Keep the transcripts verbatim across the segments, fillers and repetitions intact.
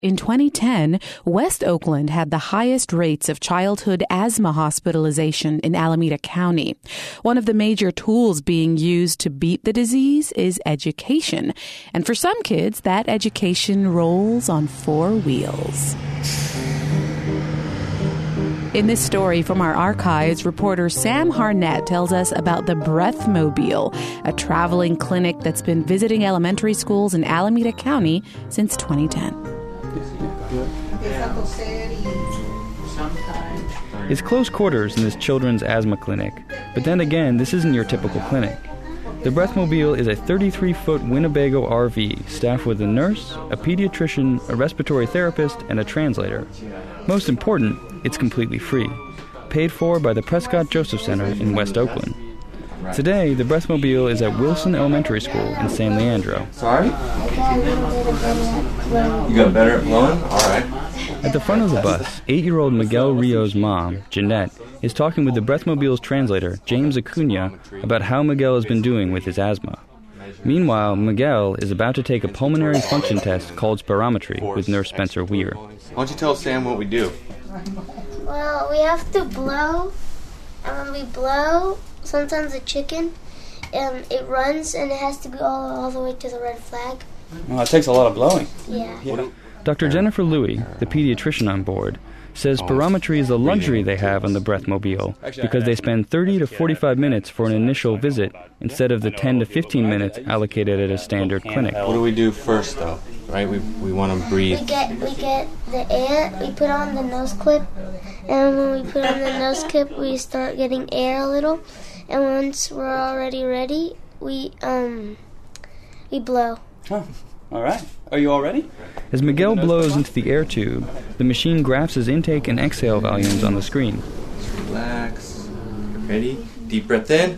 In twenty ten, West Oakland had the highest rates of childhood asthma hospitalization in Alameda County. One of the major tools being used to beat the disease is education. And for some kids, that education rolls on four wheels. In this story from our archives, reporter Sam Harnett tells us about the Breathmobile, a traveling clinic that's been visiting elementary schools in Alameda County since twenty ten. It's close quarters in this children's asthma clinic, but then again, this isn't your typical clinic. The Breathmobile is a thirty-three foot Winnebago R V staffed with a nurse, a pediatrician, a respiratory therapist, and a translator. Most important, it's completely free, paid for by the Prescott Joseph Center in West Oakland. Today, the Breathmobile is at Wilson Elementary School in San Leandro. Sorry? You got better at blowing? All right. At the front of the bus, eight-year-old Miguel Rio's mom, Jeanette, is talking with the Breathmobile's translator, James Acuna, about how Miguel has been doing with his asthma. Meanwhile, Miguel is about to take a pulmonary function test called spirometry with Nurse Spencer Weir. Why don't you tell Sam what we do? Well, we have to blow, and when we blow, sometimes a chicken, um, it runs, and it has to go all, all the way to the red flag. Well, it takes a lot of blowing. Yeah. yeah. Doctor Jennifer Louie, the pediatrician on board, says spirometry is a luxury they have on the Breathmobile because they spend thirty to forty-five minutes for an initial visit instead of the ten to fifteen minutes allocated at a standard clinic. What do we do first, though? Right? We we want to breathe. We get we get the air. We put on the nose clip, and when we put on the nose clip, we start getting air a little. And once we're already ready, we um we blow. Huh. All right. Are you all ready? As Miguel blows into the air tube, the machine graphs his intake and exhale volumes on the screen. Just relax. Ready? Deep breath in.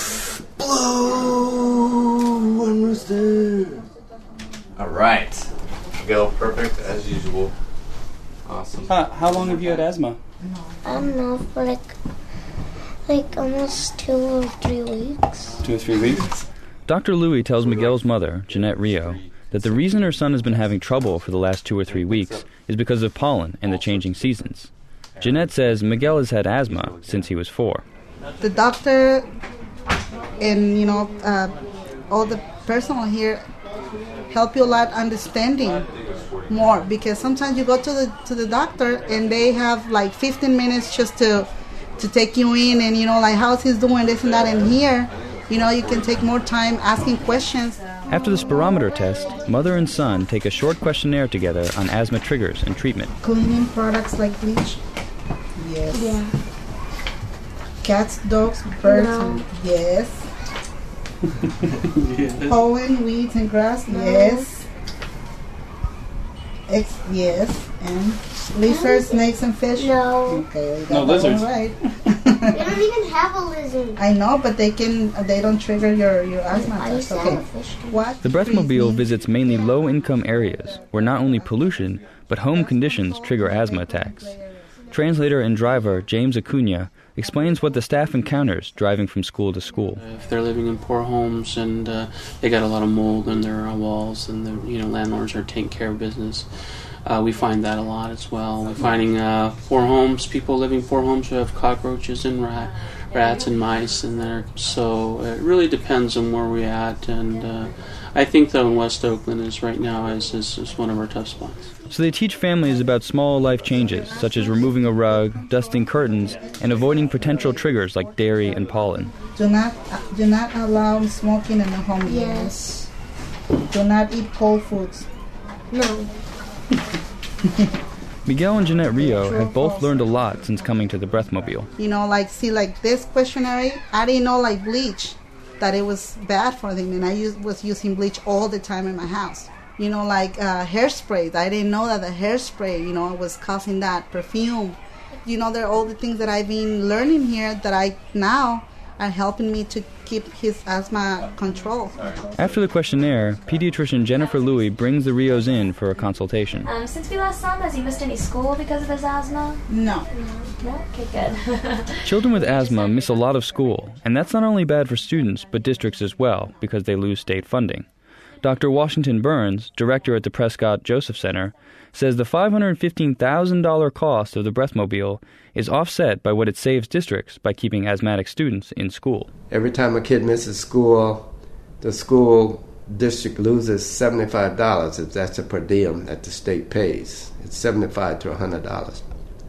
Blow! Almost there. All right. Miguel, perfect as usual. Awesome. Huh, how long have you had asthma? I don't know, for like like almost two or three weeks. Two or three weeks? Doctor Louie tells Miguel's mother, Jeanette Rio, that the reason her son has been having trouble for the last two or three weeks is because of pollen and the changing seasons. Jeanette says Miguel has had asthma since he was four. The doctor and, you know, uh, all the personnel here help you a lot understanding more, because sometimes you go to the to the doctor and they have like fifteen minutes just to to take you in and, you know, like how's he doing, this and that, and here, you know, you can take more time asking questions. After the spirometer test, mother and son take a short questionnaire together on asthma triggers and treatment. Cleaning products like bleach? Yes. Yeah. Cats, dogs, birds? No. Yes. yes. Pollen, weeds, and grass? No. Yes. X, yes. And lizards, snakes, and fish? No. Okay, we got No that lizards. one right. We don't even have a lizard. I know, but they can. They don't trigger your your asthma. I used That's to okay. have a fish. What? The Breathmobile visits mainly low-income areas where not only pollution, but home conditions trigger asthma attacks. Translator and driver James Acuna explains what the staff encounters driving from school to school. If they're living in poor homes and uh, they got a lot of mold in their uh, walls, and the you know landlords are taking care of business, uh, we find that a lot as well. We're finding uh, poor homes, people living in poor homes who have cockroaches and rat, rats and mice in there. So it really depends on where we're at, and uh, I think though in West Oakland is right now is, is is one of our tough spots. So they teach families about small life changes, such as removing a rug, dusting curtains, and avoiding potential triggers like dairy and pollen. Do not do not allow smoking in the home. Yes. Do not eat cold foods. No. Miguel and Jeanette Rio have both learned a lot since coming to the Breathmobile. You know, like, see, like this questionnaire, I didn't know, like, bleach, that it was bad for them, and I use, was using bleach all the time in my house. You know, like uh, hairspray, I didn't know that the hairspray, you know, was causing that. Perfume. You know, there are all the things that I've been learning here that I now are helping me to keep his asthma control. After the questionnaire, pediatrician Jennifer Louie brings the Rios in for a consultation. Um, since we last saw him, has he missed any school because of his asthma? No. No? Okay, good. Children with asthma miss a lot of school, and that's not only bad for students, but districts as well, because they lose state funding. Doctor Washington Burns, director at the Prescott Joseph Center, says the five hundred fifteen thousand dollars cost of the Breathmobile is offset by what it saves districts by keeping asthmatic students in school. Every time a kid misses school, the school district loses seventy-five dollars if that's a per diem that the state pays. It's seventy-five to one hundred dollars.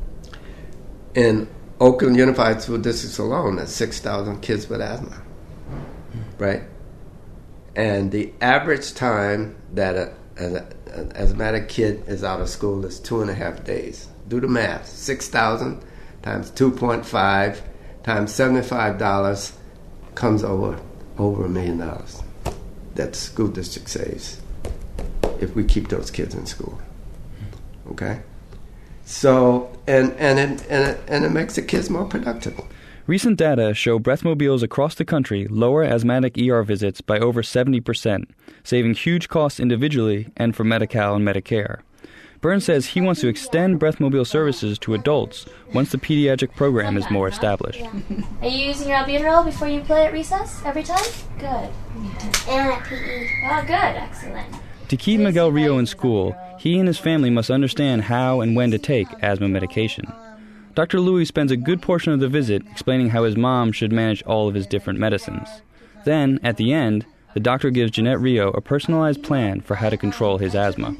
In Oakland Unified School Districts alone, there's six thousand kids with asthma, right? And the average time that a, a, an asthmatic kid is out of school is two and a half days. Do the math. six thousand times two point five times seventy-five dollars comes over over a million dollars that the school district saves if we keep those kids in school. Okay? So, and and it, and it, and it makes the kids more productive. Recent data show breathmobiles across the country lower asthmatic E R visits by over seventy percent, saving huge costs individually and for Medi-Cal and Medicare. Burns says he wants to extend breathmobile services to adults once the pediatric program is more established. Are you using your albuterol before you play at recess every time? Good. And at P E. Oh, good. Excellent. To keep Miguel Rio in school, he and his family must understand how and when to take asthma medication. Doctor Louis spends a good portion of the visit explaining how his mom should manage all of his different medicines. Then, at the end, the doctor gives Jeanette Rio a personalized plan for how to control his asthma.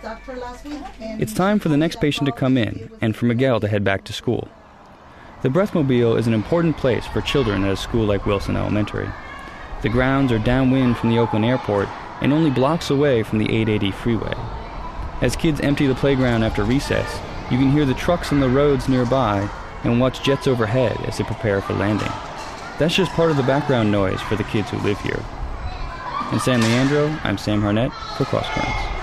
It's time for the next patient to come in and for Miguel to head back to school. The Breathmobile is an important place for children at a school like Wilson Elementary. The grounds are downwind from the Oakland airport and only blocks away from the eight eighty freeway. As kids empty the playground after recess, you can hear the trucks on the roads nearby and watch jets overhead as they prepare for landing. That's just part of the background noise for the kids who live here. In San Leandro, I'm Sam Harnett for Cross Currents.